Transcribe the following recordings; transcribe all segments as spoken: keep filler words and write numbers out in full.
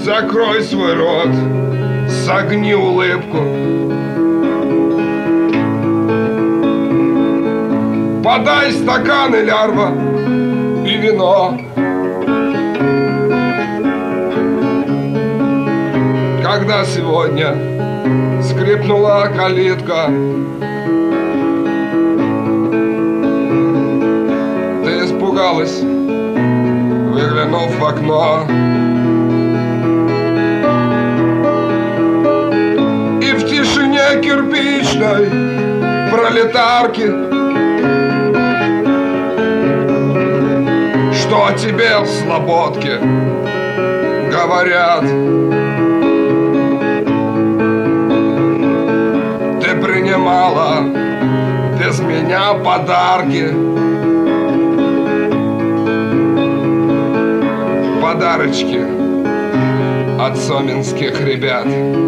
Закрой свой рот, согни улыбку. Подай стаканы, лярва, и вино. Когда сегодня скрипнула калитка, ты испугалась, выглянув в окно. И в тишине кирпичной пролетарки, что о тебе в слободке говорят. Ты принимала без меня подарки, подарочки от соминских ребят.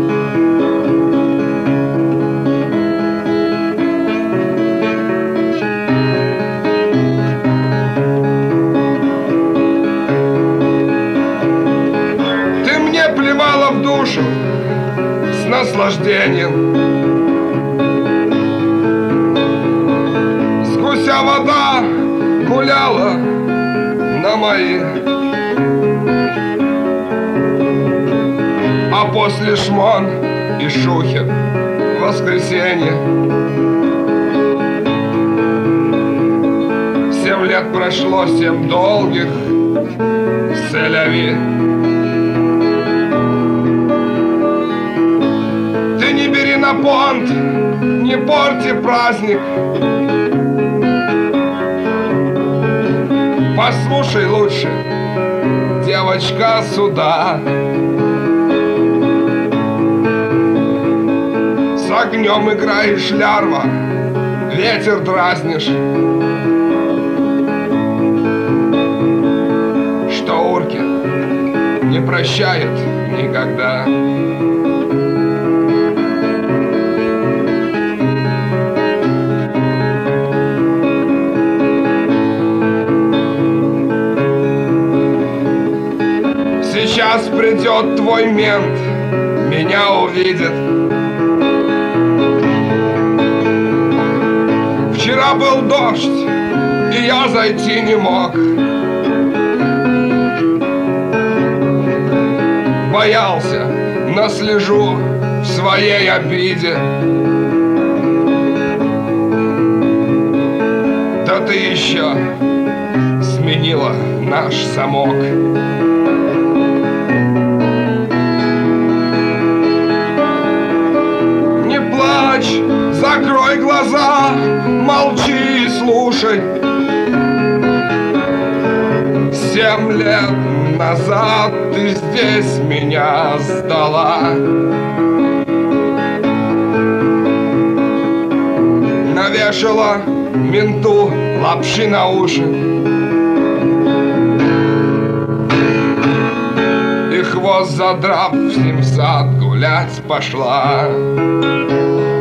Ты мне плевала в душу с наслаждением. Вся вода гуляла на моих, а после Шмон и Шухер в воскресенье семь лет прошло, семь долгих селяви. Ты не бери на понт, не порти праздник. Послушай лучше, девочка, сюда. С огнем играешь, лярва, ветер дразнишь. Что урки не прощают никогда. Сейчас придет твой мент, меня увидит. Вчера был дождь, и я зайти не мог. Боялся, наслежу в своей обиде. Да ты еще сменила наш замок. Закрой глаза, молчи и слушай. Семь лет назад ты здесь меня сдала. Навешала менту лапши на уши и хвост задрав, с ним в сад гулять пошла.